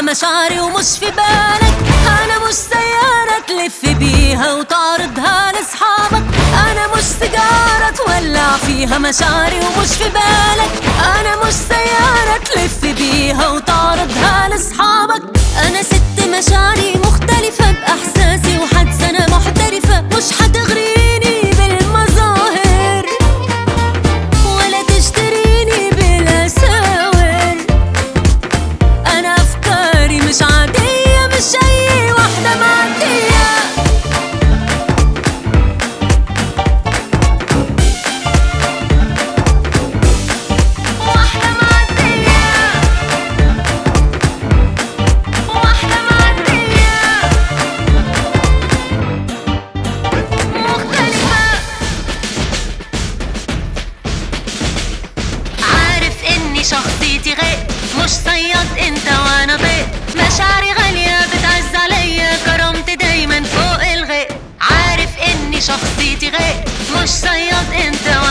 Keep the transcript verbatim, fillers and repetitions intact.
فيها مشاعري ومش في بالك. أنا مش سيارة تلف بيها وتعرضها لأصحابك. أنا مش سيجارة تولع فيها مشاعري ومش في بالك. أنا مش سيارة تلف بيها وتعرضها لأصحابك. أنا ست مشاعري مختلفة بإحساسي وحدس أنا محترفة. مش حتغريني بالمظاهر ولا تشتريني بالأساور. أنا أفكاري مش عادية، مش أي واحدة معدية. واحدة معدية، واحدة معدية مختلفة. عارف إني شخصيتي غير، مش صياد انت وانا ضيق. مشاعري غالية بتعز عليا، كرامتي دايما فوق الغير. عارف اني شخصيتي غير، مش صياد انت وانا